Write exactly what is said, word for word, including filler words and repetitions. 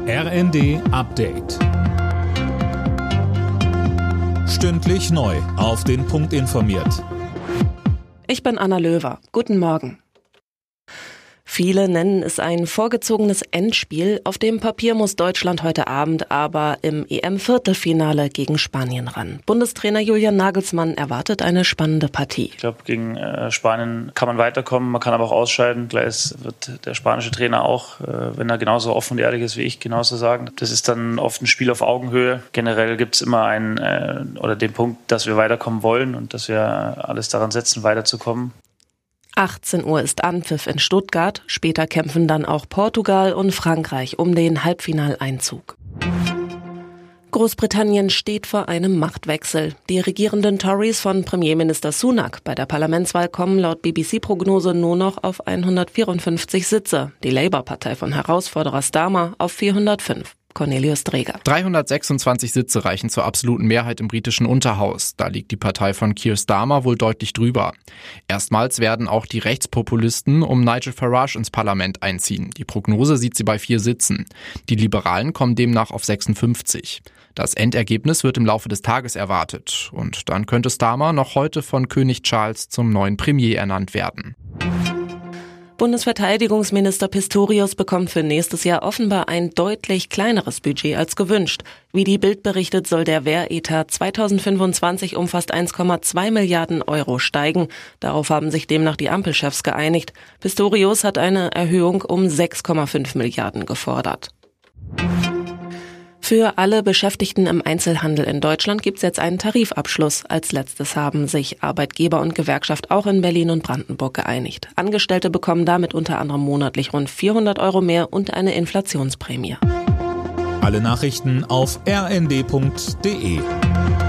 R N D Update. Stündlich neu auf den Punkt informiert. Ich bin Anna Löwer. Guten Morgen. Viele nennen es ein vorgezogenes Endspiel. Auf dem Papier muss Deutschland heute Abend aber im E M-Viertelfinale gegen Spanien ran. Bundestrainer Julian Nagelsmann erwartet eine spannende Partie. Ich glaube, gegen äh, Spanien kann man weiterkommen, man kann aber auch ausscheiden. Gleich wird der spanische Trainer auch, äh, wenn er genauso offen und ehrlich ist wie ich, genauso sagen. Das ist dann oft ein Spiel auf Augenhöhe. Generell gibt es immer einen äh, oder den Punkt, dass wir weiterkommen wollen und dass wir alles daran setzen, weiterzukommen. achtzehn Uhr ist Anpfiff in Stuttgart. Später kämpfen dann auch Portugal und Frankreich um den Halbfinaleinzug. Großbritannien steht vor einem Machtwechsel. Die regierenden Tories von Premierminister Sunak bei der Parlamentswahl kommen laut B B C-Prognose nur noch auf hundertvierundfünfzig Sitze. Die Labour-Partei von Herausforderer Starmer auf vierhundertfünf. Cornelius Dreger. dreihundertsechsundzwanzig Sitze reichen zur absoluten Mehrheit im britischen Unterhaus. Da liegt die Partei von Keir Starmer wohl deutlich drüber. Erstmals werden auch die Rechtspopulisten um Nigel Farage ins Parlament einziehen. Die Prognose sieht sie bei vier Sitzen. Die Liberalen kommen demnach auf sechsundfünfzig. Das Endergebnis wird im Laufe des Tages erwartet. Und dann könnte Starmer noch heute von König Charles zum neuen Premier ernannt werden. Bundesverteidigungsminister Pistorius bekommt für nächstes Jahr offenbar ein deutlich kleineres Budget als gewünscht. Wie die Bild berichtet, soll der Wehretat zweitausendfünfundzwanzig um fast eins Komma zwei Milliarden Euro steigen. Darauf haben sich demnach die Ampelchefs geeinigt. Pistorius hat eine Erhöhung um sechs Komma fünf Milliarden gefordert. Für alle Beschäftigten im Einzelhandel in Deutschland gibt es jetzt einen Tarifabschluss. Als letztes haben sich Arbeitgeber und Gewerkschaft auch in Berlin und Brandenburg geeinigt. Angestellte bekommen damit unter anderem monatlich rund vierhundert Euro mehr und eine Inflationsprämie. Alle Nachrichten auf r n d punkt d e.